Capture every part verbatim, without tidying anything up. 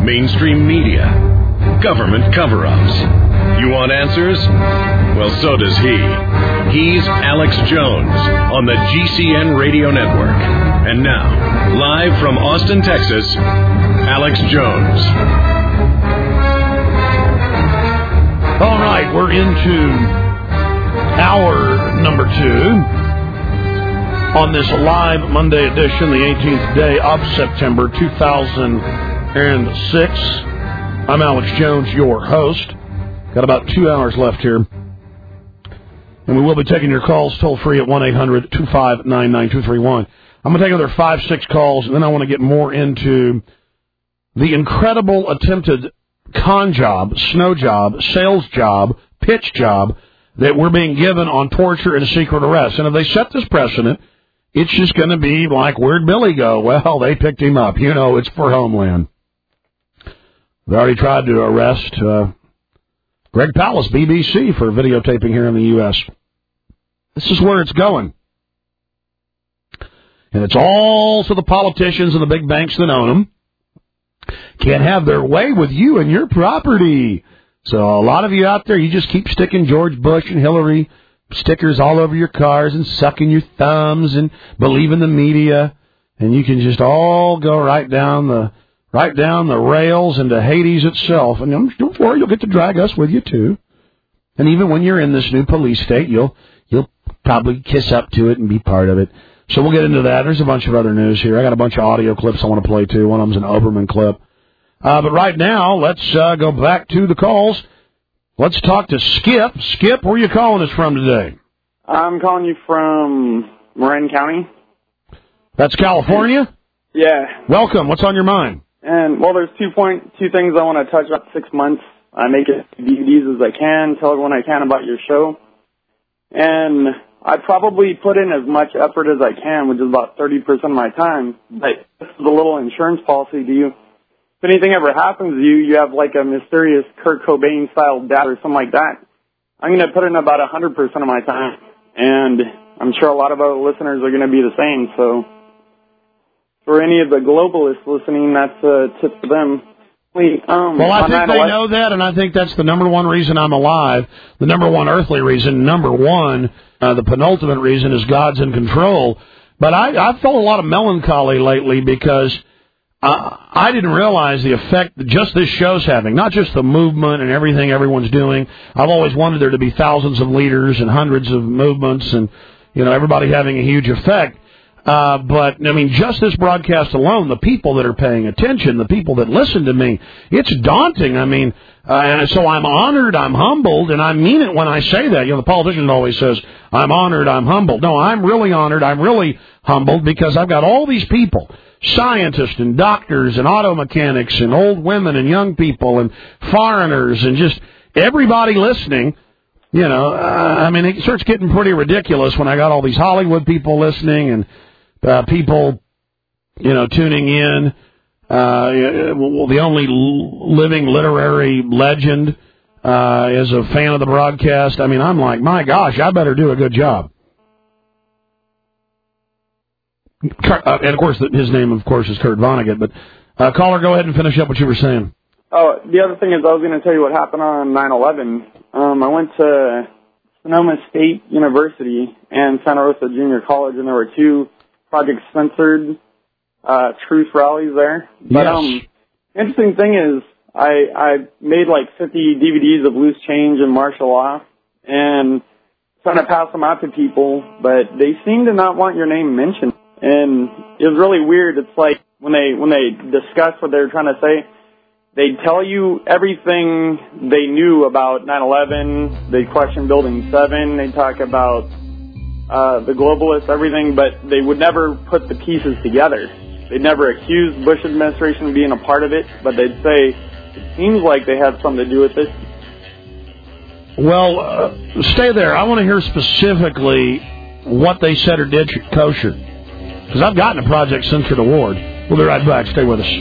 mainstream media, government cover-ups. You want answers? Well, so does he. He's Alex Jones on the G C N Radio Network. And now, live from Austin, Texas, Alex Jones. All right, we're into hour number two on this live Monday edition, the eighteenth day of September, two thousand six. I'm Alex Jones, your host. Got about two hours left here. And we will be taking your calls toll free at one eight hundred two five nine nine two three one. I'm going to take another five, six calls, and then I want to get more into the incredible attempted con job, snow job, sales job, pitch job that we're being given on torture and secret arrest. And if they set this precedent, it's just going to be like, where'd Billy go? Well, they picked him up. You know, it's for Homeland. They already tried to arrest uh, Greg Palast, B B C, for videotaping here in the U S This is where it's going. And it's all to the politicians and the big banks that own them. Can't have their way with you and your property. So a lot of you out there, you just keep sticking George Bush and Hillary stickers all over your cars and sucking your thumbs and believing the media. And you can just all go right down the right down the rails into Hades itself. And don't worry, you'll get to drag us with you, too. And even when you're in this new police state, you'll you'll probably kiss up to it and be part of it. So we'll get into that. There's a bunch of other news here. I got a bunch of audio clips I want to play, too. One of them's an Oberman clip. Uh, but right now, let's uh, go back to the calls. Let's talk to Skip. Skip, where are you calling us from today? I'm calling you from Marin County. That's California? Yeah. Welcome. What's on your mind? And, well, there's two point two things I want to touch on. Six months. I make as many D V Ds as I can, tell everyone I can about your show. And I probably put in as much effort as I can, which is about thirty percent of my time. But this is a little insurance policy. Do you, if anything ever happens to you, you have like a mysterious Kurt Cobain-style death or something like that, I'm going to put in about one hundred percent of my time. And I'm sure a lot of other listeners are going to be the same, so for any of the globalists listening, that's a tip for them. Um, well, I think they know that, and I think that's the number one reason I'm alive, the number one earthly reason. Number one, uh, the penultimate reason is God's in control. But I, I've felt a lot of melancholy lately because uh, I didn't realize the effect that just this show's having, not just the movement and everything everyone's doing. I've always wanted there to be thousands of leaders and hundreds of movements and, you know, everybody having a huge effect. Uh, but, I mean, just this broadcast alone, the people that are paying attention, the people that listen to me, it's daunting. I mean, uh, and so I'm honored, I'm humbled, and I mean it when I say that. You know, the politician always says, I'm honored, I'm humbled. No, I'm really honored, I'm really humbled because I've got all these people, scientists and doctors and auto mechanics and old women and young people and foreigners and just everybody listening. You know, uh, I mean, it starts getting pretty ridiculous when I got all these Hollywood people listening and Uh, people, you know, tuning in. Uh, well, the only living literary legend uh, is a fan of the broadcast. I mean, I'm like, my gosh, I better do a good job. Uh, and, of course, his name, of course, is Kurt Vonnegut. But, uh, caller, go ahead and finish up what you were saying. Oh, the other thing is I was going to tell you what happened on nine eleven. Um, I went to Sonoma State University and Santa Rosa Junior College, and there were two Project Censored uh, truth rallies there. But yes. um, interesting thing is I I made like fifty D V Ds of loose change and martial law and trying to pass them out to people, but they seem to not want your name mentioned. And it was really weird. It's like when they when they discuss what they're trying to say, they tell you everything they knew about nine eleven. They question Building seven. They talk about Uh, the globalists, everything, but they would never put the pieces together. They'd never accuse Bush administration of being a part of it, but they'd say it seems like they had something to do with it. Well, uh, stay there. I want to hear specifically what they said or did kosher, because I've gotten a Project Censored award. We'll be right back. Stay with us.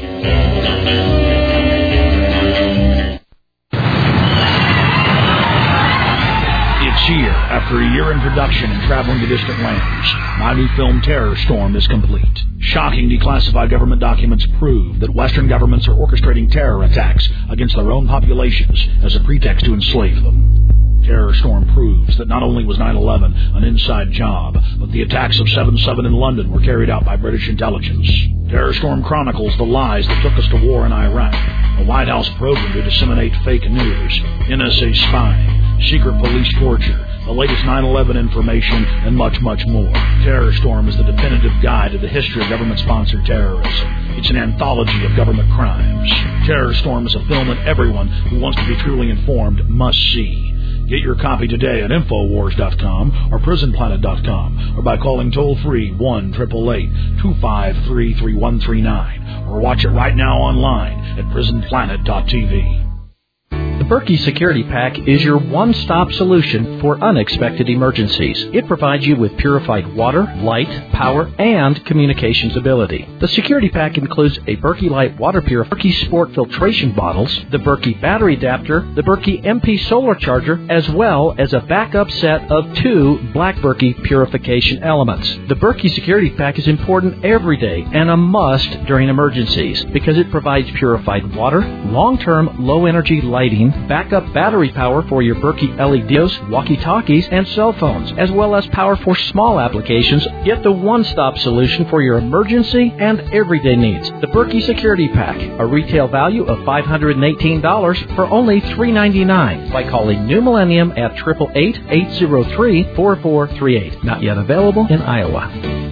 It's here. After a year in production and traveling to distant lands, my new film Terror Storm is complete. Shocking declassified government documents prove that Western governments are orchestrating terror attacks against their own populations as a pretext to enslave them. Terror Storm proves that not only was nine eleven an inside job, but the attacks of seven seven in London were carried out by British intelligence. Terror Storm chronicles the lies that took us to war in Iraq, a White House program to disseminate fake news, N S A spying, secret police torture, the latest nine eleven information, and much, much more. Terror Storm is the definitive guide to the history of government-sponsored terrorism. It's an anthology of government crimes. Terror Storm is a film that everyone who wants to be truly informed must see. Get your copy today at Infowars dot com or Prison Planet dot com or by calling toll-free one eight eight eight, two five three, three one three nine or watch it right now online at Prison Planet dot T V. The Berkey Security Pack is your one-stop solution for unexpected emergencies. It provides you with purified water, light, power, and communications ability. The Security Pack includes a Berkey Light Water Purifier, Berkey Sport filtration bottles, the Berkey battery adapter, the Berkey M P solar charger, as well as a backup set of two Black Berkey purification elements. The Berkey Security Pack is important every day and a must during emergencies because it provides purified water, long-term low-energy lighting, backup battery power for your Berkey L E Ds, walkie-talkies, and cell phones, as well as power for small applications. Get the one-stop solution for your emergency and everyday needs. The Berkey Security Pack, a retail value of five hundred eighteen dollars for only three hundred ninety-nine dollars by calling New Millennium at eight eight eight, eight zero three, four four three eight. Not yet available in Iowa.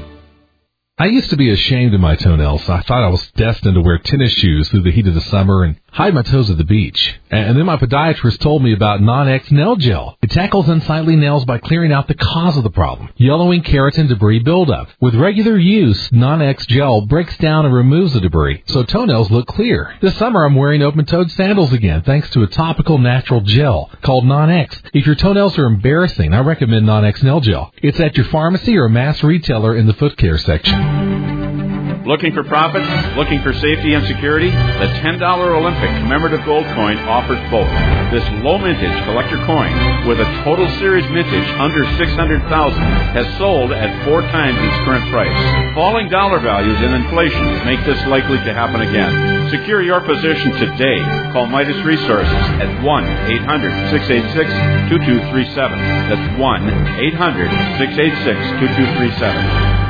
I used to be ashamed of my toenails. I thought I was destined to wear tennis shoes through the heat of the summer and hide my toes at the beach. And then my podiatrist told me about Non-X Nail Gel. It tackles unsightly nails by clearing out the cause of the problem, yellowing keratin debris buildup. With regular use, Non-X Gel breaks down and removes the debris, so toenails look clear. This summer I'm wearing open-toed sandals again, thanks to a topical natural gel called Non-X. If your toenails are embarrassing, I recommend Non-X Nail Gel. It's at your pharmacy or mass retailer in the foot care section. Looking for profits? Looking for safety and security? The ten dollar Olympic commemorative gold coin offers both. This low mintage collector coin with a total series mintage under six hundred thousand has sold at four times its current price. Falling dollar values and inflation make this likely to happen again. Secure your position today. Call Midas Resources at one eight hundred, six eight six, two two three seven. That's one eight hundred, six eight six, two two three seven.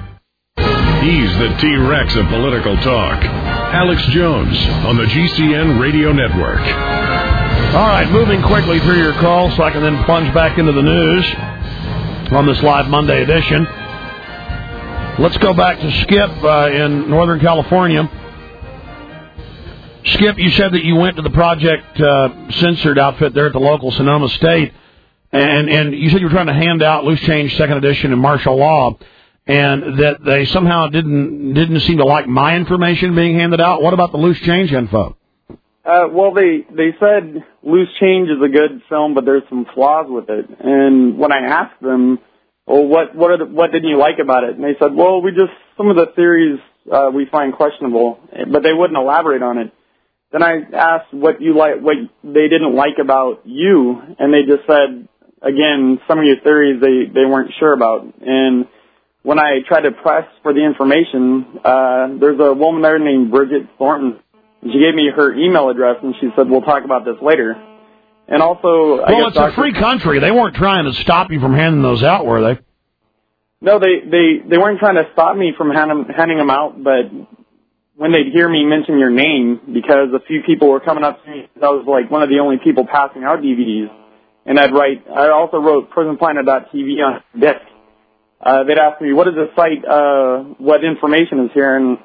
He's the T-Rex of political talk. Alex Jones on the G C N Radio Network. All right, moving quickly through your calls so I can then plunge back into the news on this live Monday edition. Let's go back to Skip uh, in Northern California. Skip, you said that you went to the Project uh, Censored outfit there at the local Sonoma State, and, and you said you were trying to hand out Loose Change Second Edition and martial law, and that they somehow didn't didn't seem to like my information being handed out. What about the Loose Change info? Uh, well, they they said Loose Change is a good film, but there's some flaws with it. And when I asked them, well, what what are the, what didn't you like about it? And they said, well, we just some of the theories uh, we find questionable, but they wouldn't elaborate on it. Then I asked what you like, what they didn't like about you, and they just said, again, some of your theories they they weren't sure about. And when I tried to press for the information, uh, there's a woman there named Bridget Thornton. She gave me her email address, and she said, we'll talk about this later. And also, I well, guess it's Doctor a free country. They weren't trying to stop you from handing those out, were they? No, they, they, they weren't trying to stop me from hand, handing them out, but when they'd hear me mention your name, because a few people were coming up to me, I was like one of the only people passing out D V Ds, and I'd write, I also wrote Prison Planet dot T V on the disc. Uh, they'd ask me, what is the site, uh, what information is here, and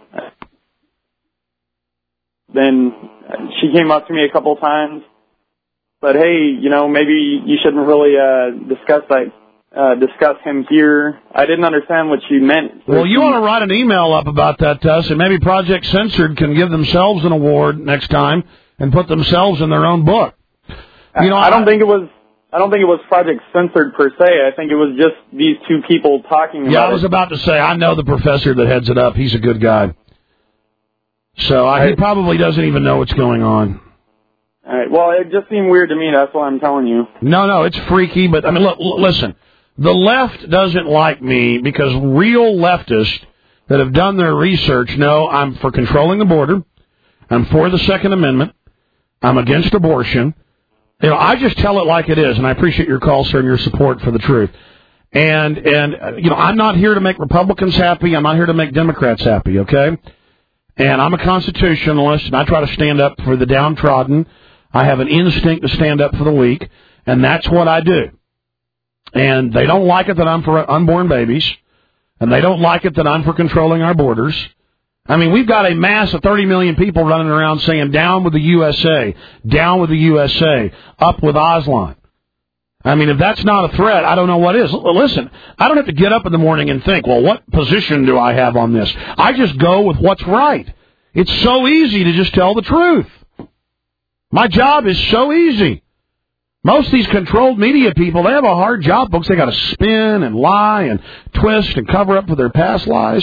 then she came up to me a couple of times, but hey, you know, maybe you shouldn't really, uh, discuss that, uh, discuss him here. I didn't understand what she meant. Well, you want to write an email up about that to us, and maybe Project Censored can give themselves an award next time and put themselves in their own book. You know, I don't I, think it was, I don't think it was Project Censored per se. I think it was just these two people talking about it. Yeah, I was it. about to say, I know the professor that heads it up. He's a good guy. So uh, he probably doesn't even know what's going on. All right. Well, it just seemed weird to me. That's why I'm telling you. No, no, it's freaky. But I mean, look, listen. The left doesn't like me because real leftists that have done their research know I'm for controlling the border. I'm for the Second Amendment. I'm against abortion. You know, I just tell it like it is, and I appreciate your call, sir, and your support for the truth. And, and uh, you know, I'm not here to make Republicans happy. I'm not here to make Democrats happy, okay? And I'm a constitutionalist, and I try to stand up for the downtrodden. I have an instinct to stand up for the weak, and that's what I do. And they don't like it that I'm for unborn babies, and they don't like it that I'm for controlling our borders. I mean, we've got a mass of thirty million people running around saying, down with the U S A, down with the U S A, up with Aslan. I mean, if that's not a threat, I don't know what is. Listen, I don't have to get up in the morning and think, well, what position do I have on this? I just go with what's right. It's so easy to just tell the truth. My job is so easy. Most of these controlled media people, they have a hard job, folks. They got to spin and lie and twist and cover up for their past lies.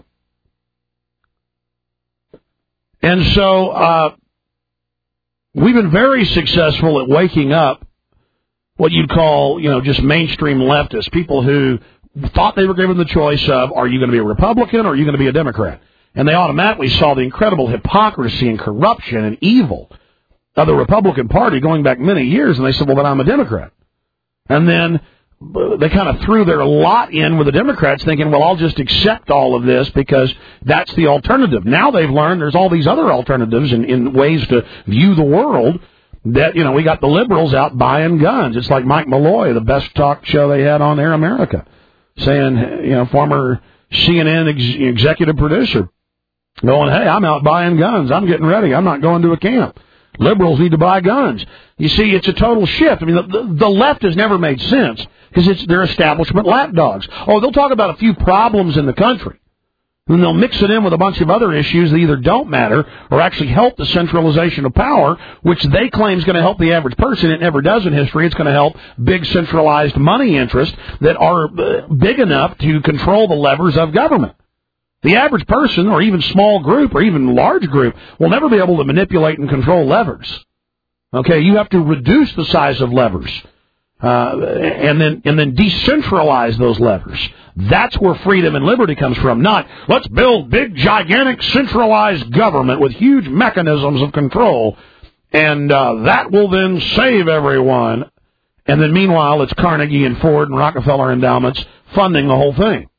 And so uh, we've been very successful at waking up what you'd call, you know, just mainstream leftists, people who thought they were given the choice of, are you going to be a Republican or are you going to be a Democrat? And they automatically saw the incredible hypocrisy and corruption and evil of the Republican Party going back many years, and they said, well, then I'm a Democrat. And then they kind of threw their lot in with the Democrats, thinking, well, I'll just accept all of this because that's the alternative. Now they've learned there's all these other alternatives in, in ways to view the world that, you know, we got the liberals out buying guns. It's like Mike Malloy, the best talk show they had on Air America, saying, you know, former C N N ex- executive producer, going, hey, I'm out buying guns. I'm getting ready. I'm not going to a camp. Liberals need to buy guns. You see, it's a total shift. I mean, the, the, the left has never made sense because it's their establishment lapdogs. Oh, they'll talk about a few problems in the country, and they'll mix it in with a bunch of other issues that either don't matter or actually help the centralization of power, which they claim is going to help the average person. It never does in history. It's going to help big centralized money interests that are big enough to control the levers of government. The average person, or even small group, or even large group, will never be able to manipulate and control levers. Okay, you have to reduce the size of levers, uh, and then and then decentralize those levers. That's where freedom and liberty comes from. Not let's build big, gigantic, centralized government with huge mechanisms of control, and uh, that will then save everyone. And then meanwhile, it's Carnegie and Ford and Rockefeller endowments funding the whole thing.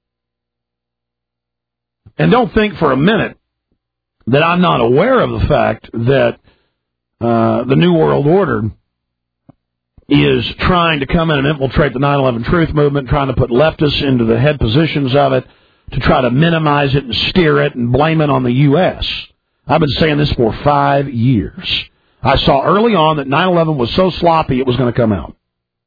And don't think for a minute that I'm not aware of the fact that uh, the New World Order is trying to come in and infiltrate the nine eleven Truth Movement, trying to put leftists into the head positions of it, to try to minimize it and steer it and blame it on the U S. I've been saying this for five years. I saw early on that nine eleven was so sloppy it was going to come out.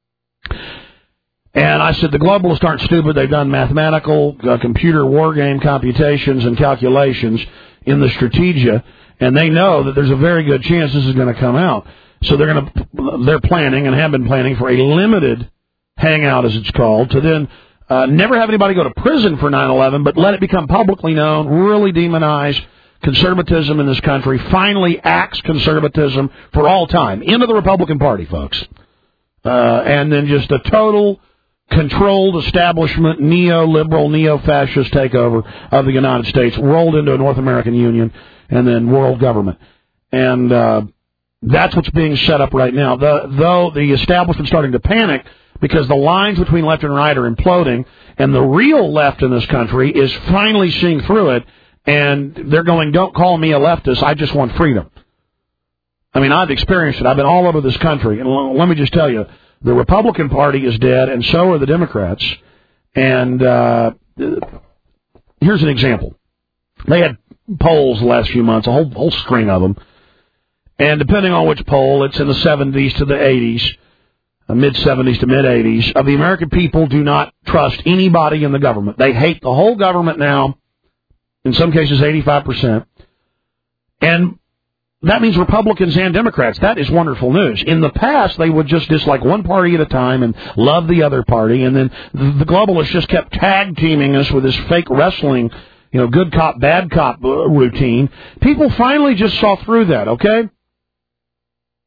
And I said, the globalists aren't stupid. They've done mathematical, uh, computer war game computations and calculations in the Strategia, and they know that there's a very good chance this is going to come out. So they're going to, they're planning and have been planning for a limited hangout, as it's called, to then uh, never have anybody go to prison for nine eleven, but let it become publicly known, really demonize conservatism in this country, finally axe conservatism for all time. Into the Republican Party, folks. Uh, and then just a total controlled establishment, neoliberal, neo-fascist takeover of the United States, rolled into a North American Union, and then world government. And uh, that's what's being set up right now. The, though the establishment's starting to panic because the lines between left and right are imploding, and the real left in this country is finally seeing through it, and they're going, don't call me a leftist, I just want freedom. I mean, I've experienced it. I've been all over this country, and let me just tell you, the Republican Party is dead, and so are the Democrats. And uh, here's an example. They had polls the last few months, a whole, whole string of them. And depending on which poll, it's in the seventies to the eighties, uh, mid-seventies to mid-eighties, of the American people do not trust anybody in the government. They hate the whole government now, in some cases eighty-five percent. And that means Republicans and Democrats. That is wonderful news. In the past, they would just dislike one party at a time and love the other party, and then the globalists just kept tag-teaming us with this fake wrestling, you know, good cop, bad cop routine. People finally just saw through that, okay?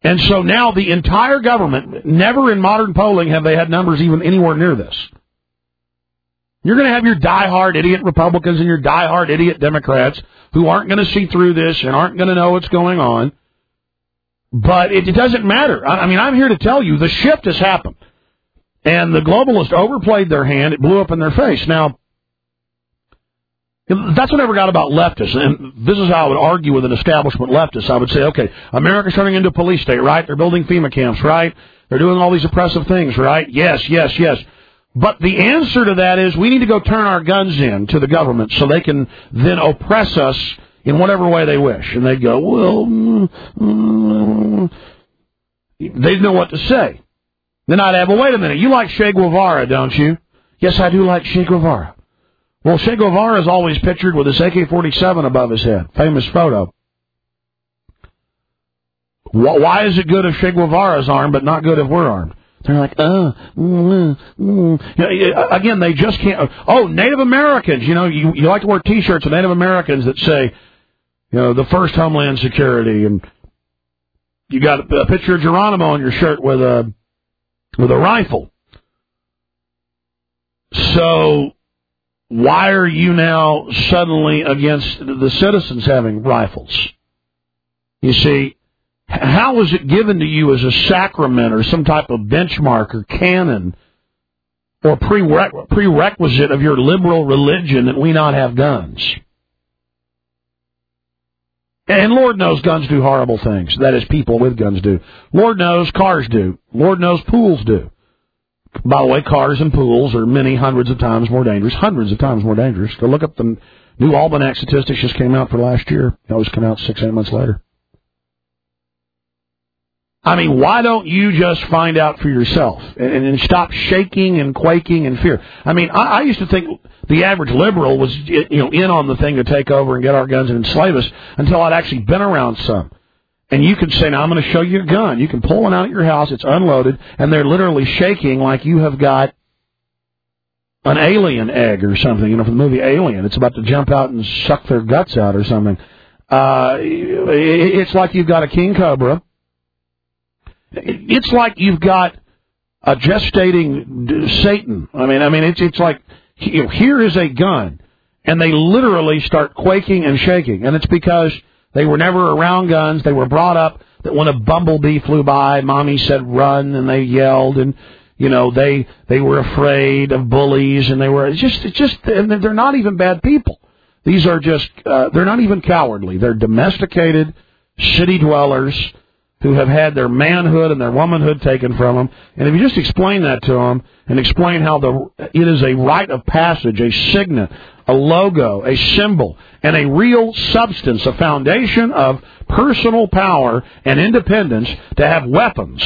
And so now the entire government, never in modern polling have they had numbers even anywhere near this. You're going to have your diehard idiot Republicans and your diehard idiot Democrats who aren't going to see through this and aren't going to know what's going on. But it, it doesn't matter. I, I mean, I'm here to tell you the shift has happened. And the globalists overplayed their hand. It blew up in their face. Now, that's what I never got about leftists. And this is how I would argue with an establishment leftist. I would say, okay, America's turning into a police state, right? They're building FEMA camps, right? They're doing all these oppressive things, right? Yes, yes, yes. But the answer to that is we need to go turn our guns in to the government so they can then oppress us in whatever way they wish. And they'd go, well, mm, mm. They'd know what to say. Then I'd have, well, wait a minute, you like Che Guevara, don't you? Yes, I do like Che Guevara. Well, Che Guevara is always pictured with his A K forty-seven above his head. Famous photo. Why is it good if Che Guevara's armed, but not good if we're armed? They're like, oh, mm, mm. You know, again, they just can't. Oh, Native Americans. You know, you, you like to wear T-shirts of Native Americans that say, you know, the first Homeland Security, and you got a picture of Geronimo on your shirt with a with a rifle. So why are you now suddenly against the citizens having rifles? You see, how was it given to you as a sacrament or some type of benchmark or canon or prereq- prerequisite of your liberal religion that we not have guns? And Lord knows guns do horrible things. That is, people with guns do. Lord knows cars do. Lord knows pools do. By the way, cars and pools are many hundreds of times more dangerous. Hundreds of times more dangerous. Go look up the new Almanac statistics just came out for last year. They always come out six, eight months later. I mean, why don't you just find out for yourself and, and stop shaking and quaking in fear? I mean, I, I used to think the average liberal was, you know, in on the thing to take over and get our guns and enslave us until I'd actually been around some. And you can say, now I'm going to show you a gun. You can pull one out of your house. It's unloaded, and they're literally shaking like you have got an alien egg or something. You know, from the movie Alien, it's about to jump out and suck their guts out or something. Uh, it's like you've got a king cobra. It's like you've got a gestating Satan. I mean, I mean, it's it's like, you know, here is a gun, and they literally start quaking and shaking, and it's because they were never around guns. They were brought up that when a bumblebee flew by, mommy said run, and they yelled, and you know they they were afraid of bullies, and they were it's just it's just and they're not even bad people. These are just uh, they're not even cowardly. They're domesticated city dwellers who have had their manhood and their womanhood taken from them. And if you just explain that to them and explain how the it is a rite of passage, a signet, a logo, a symbol, and a real substance, a foundation of personal power and independence to have weapons,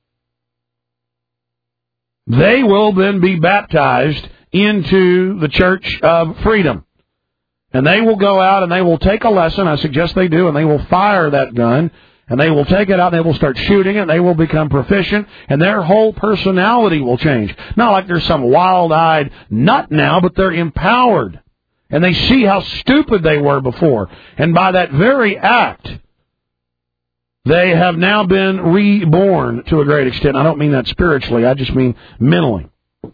they will then be baptized into the Church of Freedom. And they will go out and they will take a lesson, I suggest they do, and they will fire that gun. And they will take it out, and they will start shooting it, and they will become proficient, and their whole personality will change. Not like they're some wild-eyed nut now, but they're empowered. And they see how stupid they were before. And by that very act, they have now been reborn to a great extent. I don't mean that spiritually, I just mean mentally.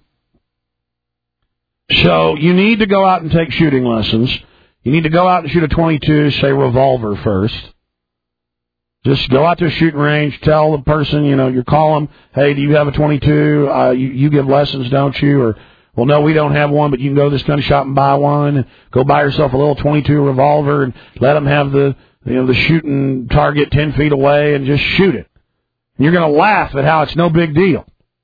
So you need to go out and take shooting lessons. You need to go out and shoot a twenty-two, say revolver first. Just go out to a shooting range, tell the person, you know, you call them, hey, do you have a twenty-two? Uh, you, you give lessons, don't you? Or, well, no, we don't have one, but you can go to this gun shop and buy one. Go buy yourself a little twenty-two revolver and let them have the, you know, the shooting target ten feet away and just shoot it. And you're going to laugh at how it's no big deal.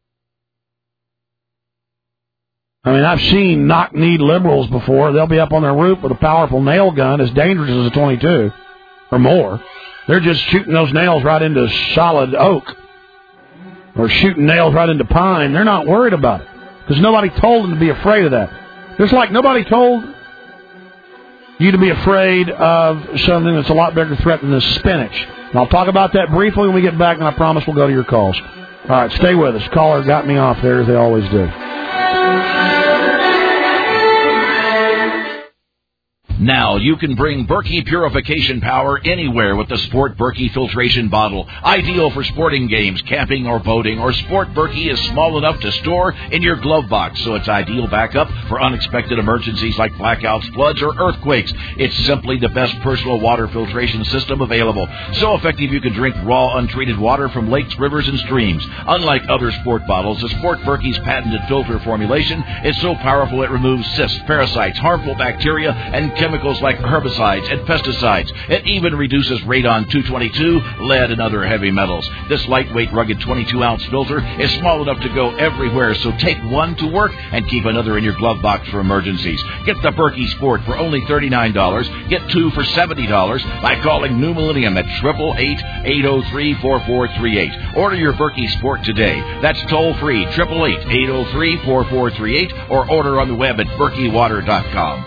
I mean, I've seen knock-kneed liberals before. They'll be up on their roof with a powerful nail gun as dangerous as a twenty-two or more. They're just shooting those nails right into solid oak or shooting nails right into pine. They're not worried about it because nobody told them to be afraid of that. Just like nobody told you to be afraid of something that's a lot bigger threat than this spinach. And I'll talk about that briefly when we get back, and I promise we'll go to your calls. All right, stay with us. Caller got me off there as they always do. Now you can bring Berkey purification power anywhere with the Sport Berkey filtration bottle. Ideal for sporting games, camping, or boating. Or Sport Berkey is small enough to store in your glove box, so it's ideal backup for unexpected emergencies like blackouts, floods, or earthquakes. It's simply the best personal water filtration system available. So effective you can drink raw, untreated water from lakes, rivers, and streams. Unlike other Sport bottles, the Sport Berkey's patented filter formulation is so powerful it removes cysts, parasites, harmful bacteria, and chemicals like herbicides and pesticides. It even reduces radon two twenty-two, lead, and other heavy metals. This lightweight, rugged twenty-two ounce filter is small enough to go everywhere, so take one to work and keep another in your glove box for emergencies. Get the Berkey Sport for only thirty-nine dollars. Get two for seventy dollars by calling New Millennium at eight eight eight, eight oh three, four four three eight. Order your Berkey Sport today. That's toll-free, eight eight eight, eight oh three, four four three eight, or order on the web at berkey water dot com.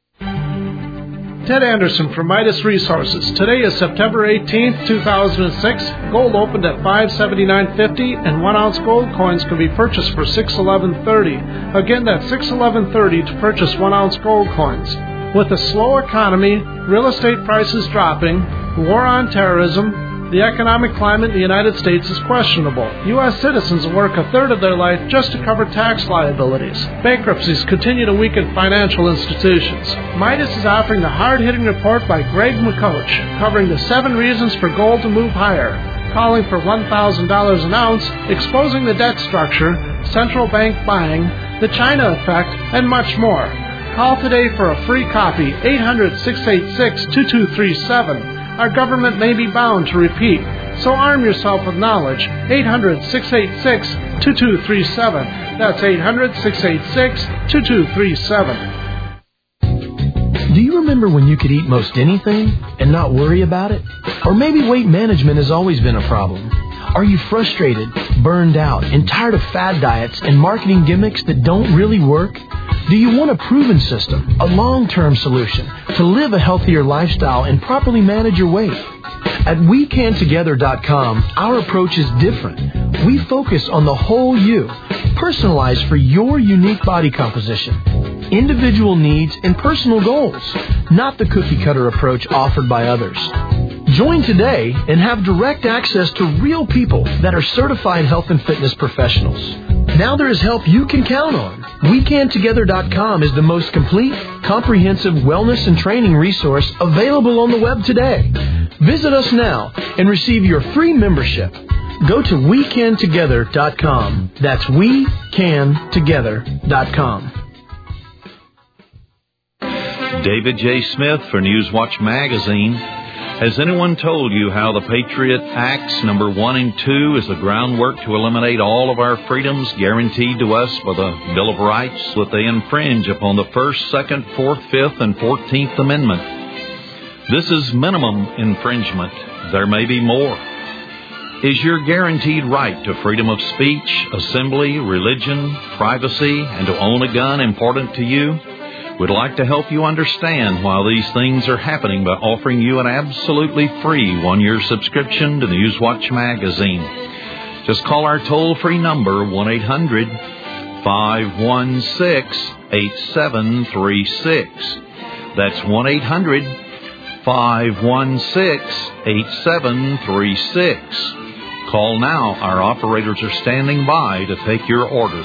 Ted Anderson from Midas Resources. Today is September eighteenth, two thousand six. Gold opened at five seventy-nine fifty, and one ounce gold coins can be purchased for six eleven thirty. Again, that's six eleven thirty to purchase one ounce gold coins. With a slow economy, real estate prices dropping, war on terrorism, the economic climate in the United States is questionable. U S citizens work a third of their life just to cover tax liabilities. Bankruptcies continue to weaken financial institutions. Midas is offering the hard-hitting report by Greg McCoach, covering the seven reasons for gold to move higher, calling for one thousand dollars an ounce, exposing the debt structure, central bank buying, the China effect, and much more. Call today for a free copy, eight hundred, six eight six, two two three seven. Our government may be bound to repeat, so arm yourself with knowledge. eight hundred, six eight six, two two three seven. That's eight hundred, six eight six, two two three seven. Do you remember when you could eat most anything and not worry about it? Or maybe weight management has always been a problem. Are you frustrated, burned out, and tired of fad diets and marketing gimmicks that don't really work? Do you want a proven system, a long-term solution to live a healthier lifestyle and properly manage your weight? At we can together dot com, our approach is different. We focus on the whole you, personalized for your unique body composition, individual needs, and personal goals, not the cookie-cutter approach offered by others. Join today and have direct access to real people that are certified health and fitness professionals. Now there is help you can count on. we can together dot com is the most complete, comprehensive wellness and training resource available on the web today. Visit us now and receive your free membership. Go to we can together dot com. That's we can together dot com. David J. Smith for Newswatch Magazine. Has anyone told you how the Patriot Acts number one and two is the groundwork to eliminate all of our freedoms guaranteed to us by the Bill of Rights, that they infringe upon the First, Second, Fourth, Fifth, and Fourteenth Amendment? This is minimum infringement. There may be more. Is your guaranteed right to freedom of speech, assembly, religion, privacy, and to own a gun important to you? We'd like to help you understand why these things are happening by offering you an absolutely free one-year subscription to Newswatch Magazine. Just call our toll-free number, one eight hundred, five one six, eight seven three six. That's one eight hundred, five one six, eight seven three six. Call now. Our operators are standing by to take your order.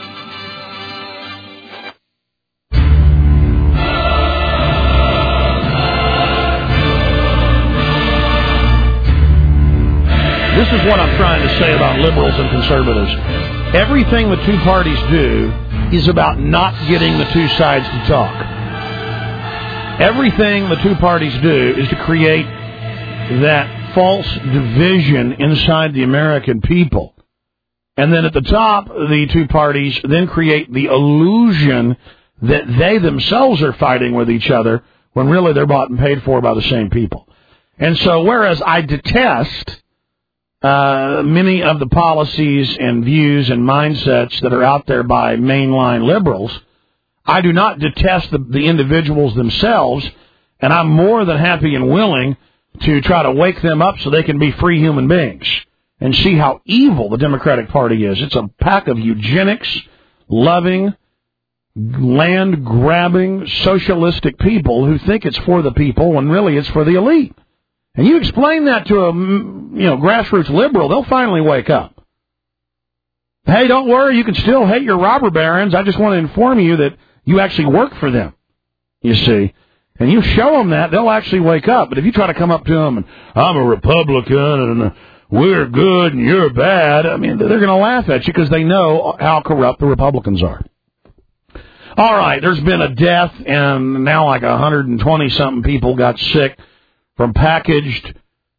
This is what I'm trying to say about liberals and conservatives. Everything the two parties do is about not getting the two sides to talk. Everything the two parties do is to create that false division inside the American people. And then at the top, the two parties then create the illusion that they themselves are fighting with each other when really they're bought and paid for by the same people. And so whereas I detest Uh, many of the policies and views and mindsets that are out there by mainline liberals, I do not detest the, the individuals themselves, and I'm more than happy and willing to try to wake them up so they can be free human beings and see how evil the Democratic Party is. It's a pack of eugenics, loving, land-grabbing, socialistic people who think it's for the people when really it's for the elite. And you explain that to a, you know, grassroots liberal, they'll finally wake up. Hey, don't worry, you can still hate your robber barons. I just want to inform you that you actually work for them, you see. And you show them that, they'll actually wake up. But if you try to come up to them and, I'm a Republican and we're good and you're bad, I mean, they're going to laugh at you because they know how corrupt the Republicans are. All right, there's been a death, and now like one hundred twenty-something people got sick from packaged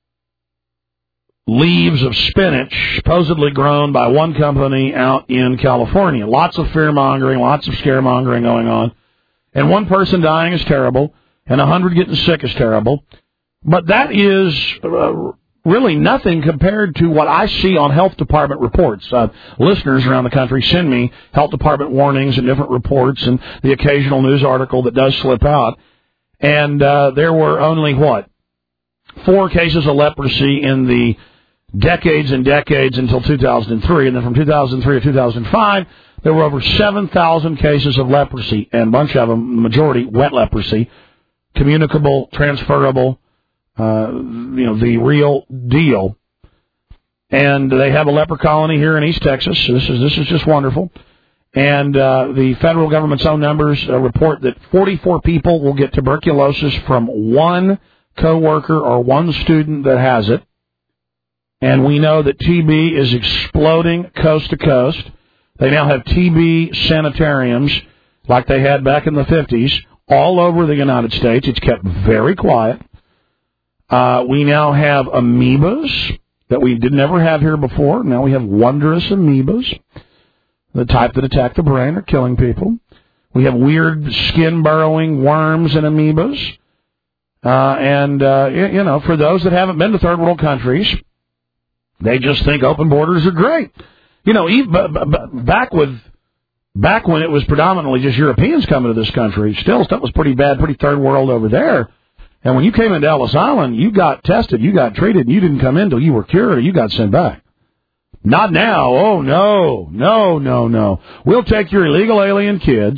leaves of spinach supposedly grown by one company out in California. Lots of fear-mongering, lots of scaremongering going on. And one person dying is terrible, and a hundred getting sick is terrible. But that is uh, really nothing compared to what I see on health department reports. Uh, listeners around the country send me health department warnings and different reports and the occasional news article that does slip out. And uh, there were only, what, four cases of leprosy in the decades and decades until two thousand three. And then from two thousand three to two thousand five, there were over seven thousand cases of leprosy, and a bunch of them, majority, wet leprosy, communicable, transferable, uh, you know, the real deal. And they have a leper colony here in East Texas. This is this is just wonderful. And uh, the federal government's own numbers uh, report that forty-four people will get tuberculosis from one coworker or one student that has it. And we know that T B is exploding coast to coast. They now have T B sanitariums like they had back in the fifties all over the United States. It's kept very quiet. Uh, we now have amoebas that we did never have here before. Now we have wondrous amoebas, the type that attack the brain or killing people. We have weird skin-burrowing worms and amoebas. Uh, and, uh, you know, for those that haven't been to third world countries, they just think open borders are great. You know, even, b- b- back with, back when it was predominantly just Europeans coming to this country, still stuff was pretty bad, pretty third world over there. And when you came into Ellis Island, you got tested, you got treated, and you didn't come in until you were cured or you got sent back. Not now. Oh, no, no, no, no. We'll take your illegal alien kids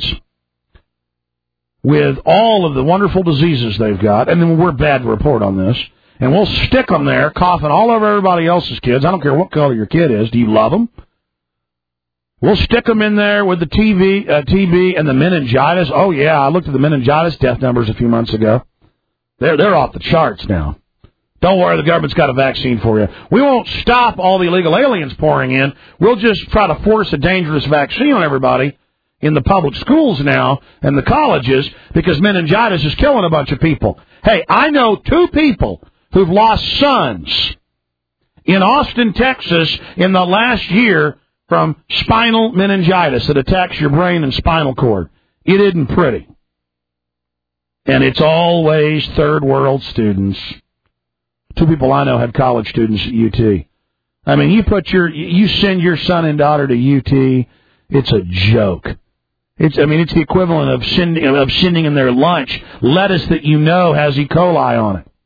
with all of the wonderful diseases they've got, and then we're bad to report on this, and we'll stick them there coughing all over everybody else's kids. I don't care what color your kid is. Do you love them? We'll stick them in there with the T B, uh, T B and the meningitis. Oh, yeah, I looked at the meningitis death numbers a few months ago. They're, they're off the charts now. Don't worry, the government's got a vaccine for you. We won't stop all the illegal aliens pouring in. We'll just try to force a dangerous vaccine on everybody in the public schools now and the colleges because meningitis is killing a bunch of people. Hey, I know two people who've lost sons in Austin, Texas in the last year from spinal meningitis that attacks your brain and spinal cord. It isn't pretty. And it's always third world students. Two people I know had college students at U T. I mean, you put your, you send your son and daughter to U T, it's a joke. It's, I mean, it's the equivalent of sending, of sending in their lunch lettuce that you know has E. coli on it.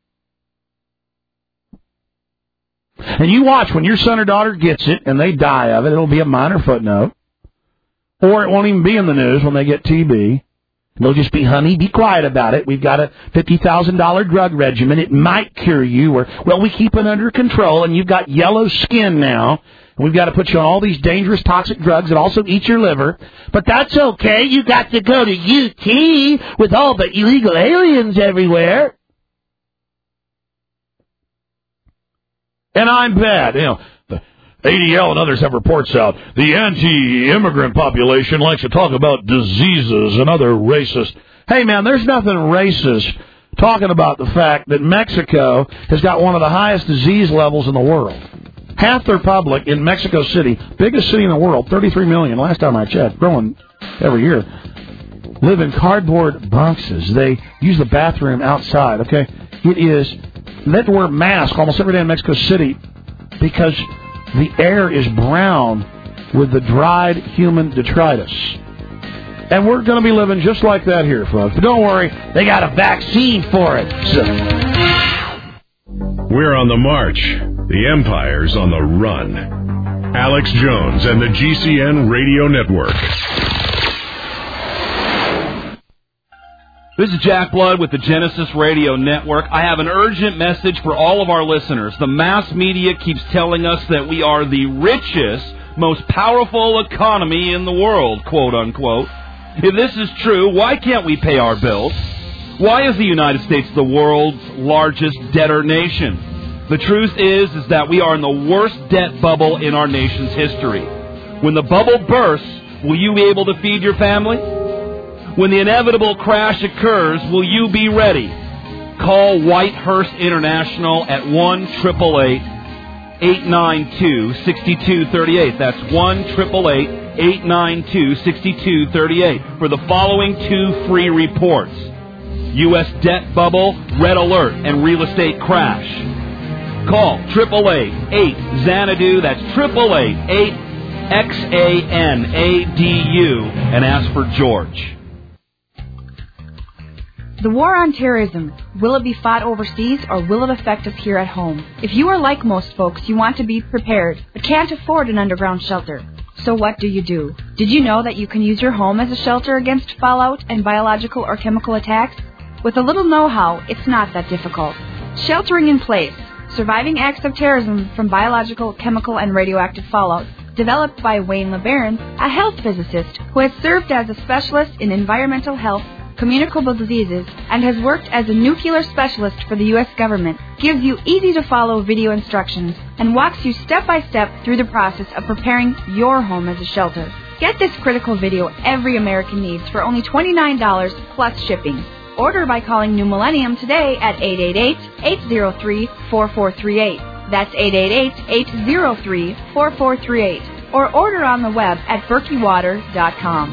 And you watch when your son or daughter gets it and they die of it, it'll be a minor footnote. Or it won't even be in the news when they get T B. They'll just be, honey, be quiet about it. We've got a fifty thousand dollars drug regimen. It might cure you. Or, well, we keep it under control, and you've got yellow skin now. And we've got to put you on all these dangerous toxic drugs that also eat your liver. But that's okay. You got to go to U T with all the illegal aliens everywhere. And I'm bad. You know, the A D L and others have reports out. The anti-immigrant population likes to talk about diseases and other racist. Hey, man, there's nothing racist talking about the fact that Mexico has got one of the highest disease levels in the world. Half their public in Mexico City, biggest city in the world, thirty-three million, last time I checked, growing every year, live in cardboard boxes. They use the bathroom outside, okay? It is, they have to wear masks almost every day in Mexico City because the air is brown with the dried human detritus. And we're going to be living just like that here, folks. But don't worry, they got a vaccine for it. So. We're on the march. The Empire's on the run. Alex Jones and the G C N Radio Network. This is Jack Blood with the Genesis Radio Network. I have an urgent message for all of our listeners. The mass media keeps telling us that we are the richest, most powerful economy in the world, quote unquote. If this is true, why can't we pay our bills? Why is the United States the world's largest debtor nation? The truth is, is that we are in the worst debt bubble in our nation's history. When the bubble bursts, will you be able to feed your family? When the inevitable crash occurs, will you be ready? Call Whitehurst International at one eight eight eight, eight nine two, six two three eight. That's one eight eight eight, eight nine two, six two three eight for the following two free reports. U S debt bubble, red alert, and real estate crash. Call eight eight eight, eight, Xanadu. That's eight eight eight, eight, X A N A D U, and ask for George. The war on terrorism, will it be fought overseas or will it affect us here at home? If you are like most folks, you want to be prepared, but can't afford an underground shelter. So what do you do? Did you know that you can use your home as a shelter against fallout and biological or chemical attacks? With a little know-how, it's not that difficult. Sheltering in place, surviving acts of terrorism from biological, chemical, and radioactive fallout. Developed by Wayne LeBaron, a health physicist who has served as a specialist in environmental health, communicable diseases, and has worked as a nuclear specialist for the U S government, gives you easy-to-follow video instructions and walks you step-by-step through the process of preparing your home as a shelter. Get this critical video every American needs for only twenty-nine dollars plus shipping. Order by calling New Millennium today at eight eight eight, eight zero three, four four three eight. That's eight eight eight, eight zero three, four four three eight. Or order on the web at berkey water dot com.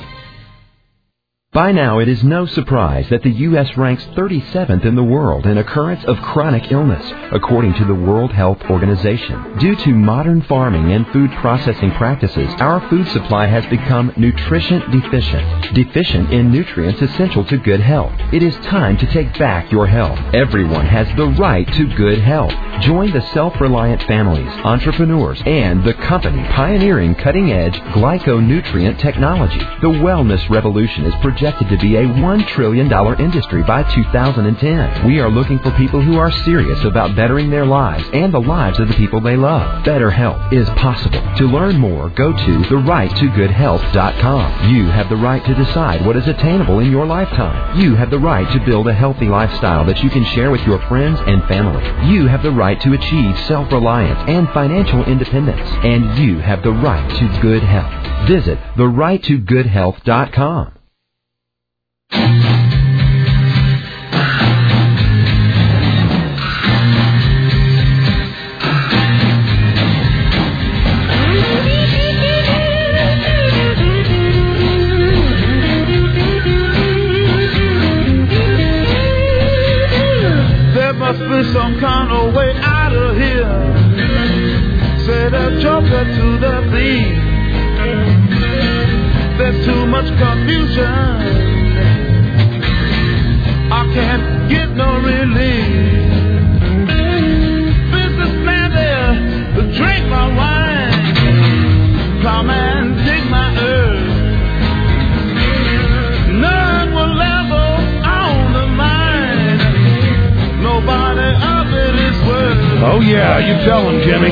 By now, it is no surprise that the U S ranks thirty-seventh in the world in occurrence of chronic illness, according to the World Health Organization. Due to modern farming and food processing practices, our food supply has become nutrition deficient, deficient in nutrients essential to good health. It is time to take back your health. Everyone has the right to good health. Join the self-reliant families, entrepreneurs, and the company pioneering cutting-edge glyconutrient technology. The wellness revolution is projected projected to be a one trillion dollars industry by two thousand ten. We are looking for people who are serious about bettering their lives and the lives of the people they love. Better health is possible. To learn more, go to the right to good health dot com. You have the right to decide what is attainable in your lifetime. You have the right to build a healthy lifestyle that you can share with your friends and family. You have the right to achieve self-reliance and financial independence. And you have the right to good health. Visit the right to good health dot com. There must be some kind of way out of here. Said a joker to the thief. There's too much confusion. I can't get no relief. Businessman there to drink my wine. Plowman dig my earth. None will ever own the mine. Nobody of it is worth. Oh yeah, you tell him, Jimmy.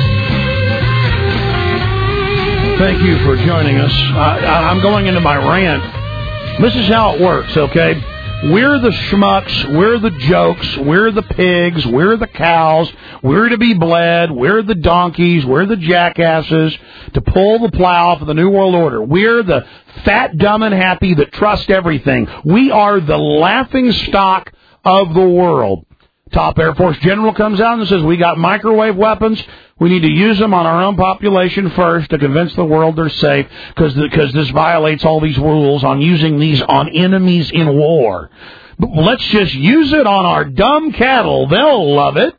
Thank you for joining us. I, I'm going into my rant. This is how it works, okay? We're the schmucks, we're the jokes, we're the pigs, we're the cows, we're to be bled, we're the donkeys, we're the jackasses to pull the plow for the New World Order. We're the fat, dumb, and happy that trust everything. We are the laughing stock of the world. Top Air Force General comes out and says, we got microwave weapons. We need to use them on our own population first to convince the world they're safe, because because this violates all these rules on using these on enemies in war. But let's just use it on our dumb cattle. They'll love it.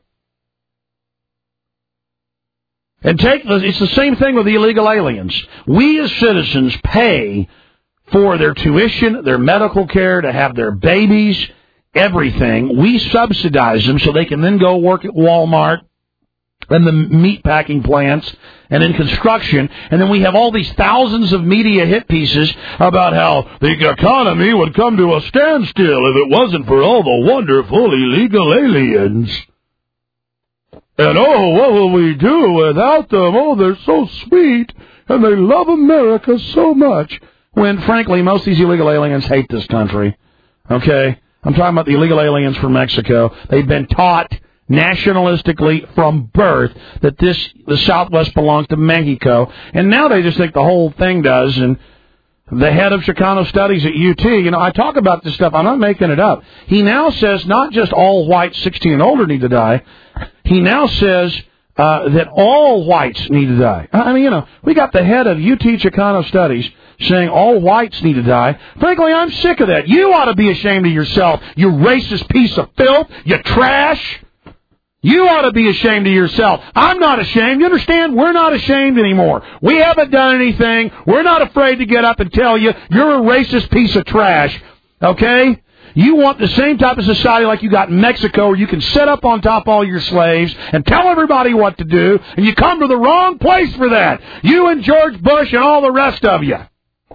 And take the, it's the same thing with the illegal aliens. We as citizens pay for their tuition, their medical care, to have their babies, everything. We subsidize them so they can then go work at Walmart and the meat packing plants and in construction. And then we have all these thousands of media hit pieces about how the economy would come to a standstill if it wasn't for all the wonderful illegal aliens. And oh, what will we do without them? Oh, they're so sweet, and they love America so much. When, frankly, most of these illegal aliens hate this country. Okay? I'm talking about the illegal aliens from Mexico. They've been taught nationalistically from birth that this the Southwest belongs to Mexico, and now they just think the whole thing does. And the head of Chicano Studies at U T, you know, I talk about this stuff. I'm not making it up. He now says not just all whites sixteen and older need to die. He now says uh, that all whites need to die. I mean, you know, we got the head of U T Chicano Studies saying all whites need to die. Frankly, I'm sick of that. You ought to be ashamed of yourself, you racist piece of filth, you trash. You ought to be ashamed of yourself. I'm not ashamed. You understand? We're not ashamed anymore. We haven't done anything. We're not afraid to get up and tell you you're a racist piece of trash. Okay? You want the same type of society like you got in Mexico, where you can sit up on top of all your slaves and tell everybody what to do, and you come to the wrong place for that. You and George Bush and all the rest of you.